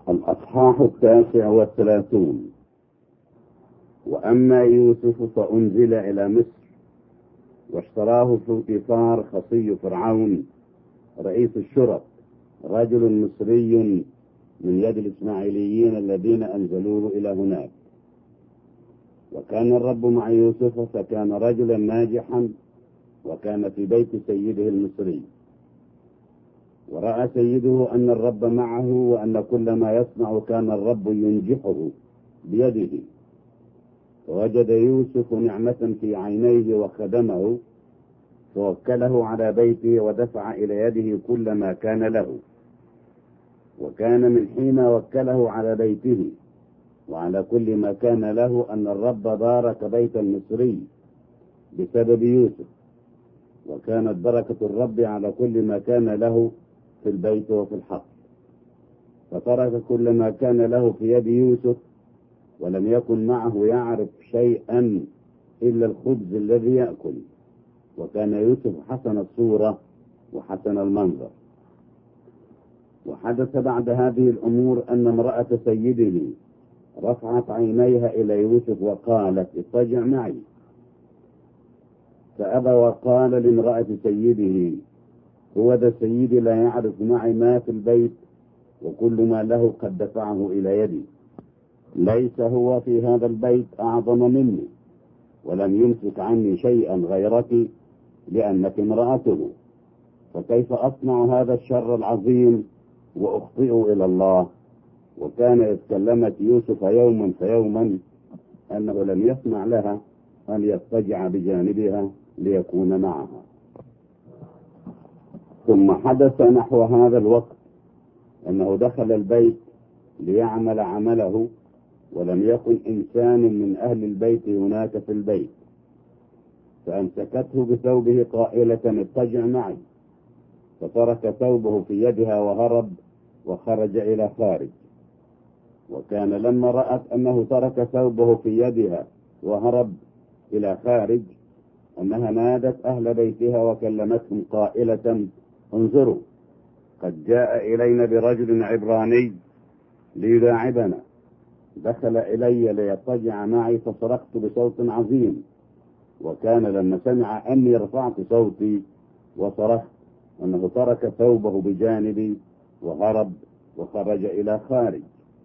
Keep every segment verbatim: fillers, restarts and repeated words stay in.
الأصحاح التاسع والثلاثون. وأما يوسف فأنزل إلى مصر، واشتراه بوطيفار خصي فرعون رئيس الشرط، رجل مصري من يد الإسماعيليين الذين أنزلوه إلى هناك. وكان الرب مع يوسف، فكان رجلا ناجحا، وكان في بيت سيده المصري. ورأى سيده أن الرب معه، وأن كل ما يصنع كان الرب ينجحه بيده. فوجد يوسف نعمة في عينيه وخدمه، فوكله على بيته ودفع إلى يده كل ما كان له. وكان من حين وكله على بيته وعلى كل ما كان له أن الرب بارك بيت المصري بسبب يوسف، وكانت بركة الرب على كل ما كان له في البيت وفي الحقل. فترك كل ما كان له في يد يوسف، ولم يكن معه يعرف شيئا إلا الخبز الذي يأكل. وكان يوسف حسن الصورة وحسن المنظر. وحدث بعد هذه الأمور أن امرأة سيده رفعت عينيها إلى يوسف وقالت: اضطجع معي. فأبى وقال لامرأة سيده: هو ذا سيدي لا يعرف معي ما في البيت، وكل ما له قد دفعه إلى يدي. ليس هو في هذا البيت أعظم مني، ولم يمسك عني شيئا غيرك، لأنك امرأته. فكيف أصنع هذا الشر العظيم وأخطئ إلى الله؟ وكان إذ كلمت يوسف يوما فيوما أنه لم يسمع لها أن يضطجع بجانبها ليكون معها. ثم حدث نحو هذا الوقت أنه دخل البيت ليعمل عمله، ولم يكن إنسان من أهل البيت هناك في البيت. فأمسكته بثوبه قائلة: اضطجع معي. فترك ثوبه في يدها وهرب وخرج إلى خارج. وكان لما رأت أنه ترك ثوبه في يدها وهرب إلى خارج، أنها نادت أهل بيتها وكلمتهم قائلة: انظروا، قد جاء إلينا برجل عبراني ليلاعبنا. دخل إلي ليضطجع معي، فصرخت بصوت عظيم. وكان لما سمع أني رفعت صوتي وصرخت أنه ترك ثوبه بجانبي وهرب وخرج إلى خارج.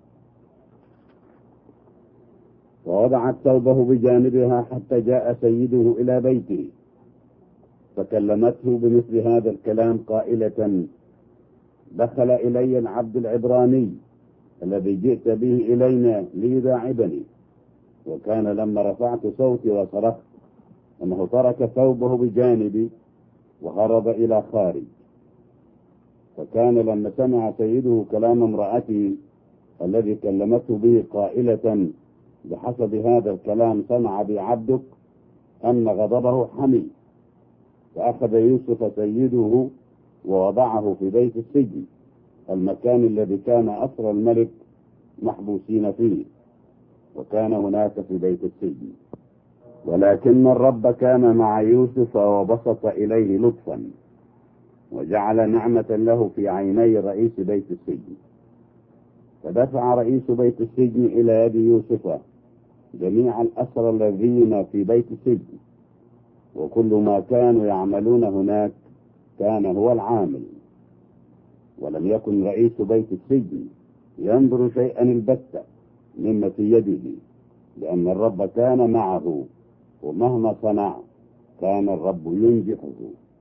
ووضعت ثوبه بجانبها حتى جاء سيده إلى بيته، فكلمته بمثل هذا الكلام قائلة: دخل إلي العبد العبراني الذي جئت به إلينا ليداعبني. وكان لما رفعت صوتي وصرخت أنه ترك ثوبه بجانبي وهرب إلى خارج. فكان لما سمع سيده كلام امرأته الذي كلمته به قائلة: بحسب هذا الكلام صنع بي عبدك، أن غضبه حمي. فأخذ يوسف سيده ووضعه في بيت السجن، المكان الذي كان أسرى الملك محبوسين فيه، وكان هناك في بيت السجن. ولكن الرب كان مع يوسف وبسط إليه لطفا، وجعل نعمة له في عيني رئيس بيت السجن. فدفع رئيس بيت السجن إلى يد يوسف جميع الأسرى الذين في بيت السجن، وكل ما كانوا يعملون هناك كان هو العامل. ولم يكن رئيس بيت السجن ينظر شيئا البتة مما في يده، لأن الرب كان معه، ومهما صنع كان الرب ينجحه.